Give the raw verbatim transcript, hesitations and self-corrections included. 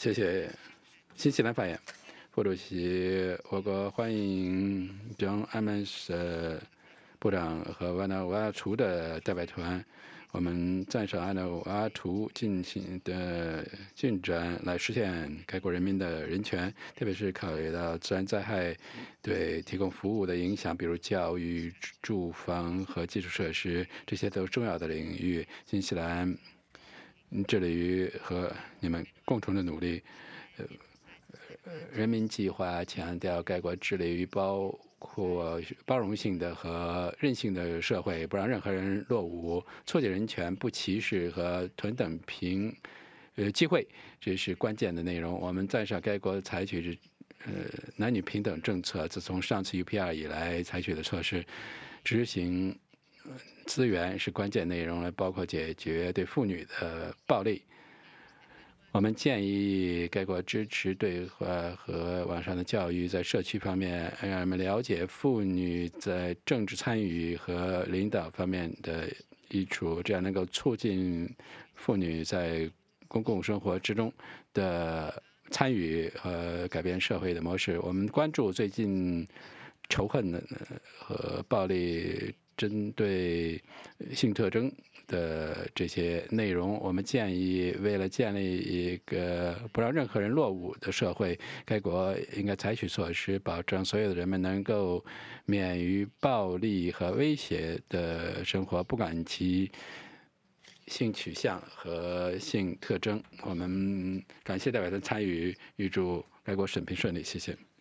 谢谢。新西兰发言，副主席，我国欢迎 John Amos 部长和瓦纳瓦图的代表团。我们赞赏按照瓦图进行的进展来实现该国人民的人权，特别是考虑到自然灾害对提供服务的影响，比如教育、住房和基础设施，这些都是重要的领域。新西兰致力于和你们共同的努力。呃，人民计划强调该国致力于包括包容性的和韧性的社会，不让任何人落伍，促进人权、不歧视和同等平呃机会，这是关键的内容。我们赞赏该国采取呃男女平等政策，自从上次 U P R 以来采取的措施，执行资源是关键内容，包括解决对妇女的暴力。我们建议该国支持对话和网上的教育，在社区方面让人们了解妇女在政治参与和领导方面的益处，这样能够促进妇女在公共生活之中的参与和改变社会的模式。我们关注最近仇恨和暴力针对性特征的这些内容，我们建议为了建立一个不让任何人落伍的社会，该国应该采取措施，保证所有的人们能够免于暴力和威胁的生活，不管其性取向和性特征。我们感谢代表的参与，预祝该国审评顺利。谢谢。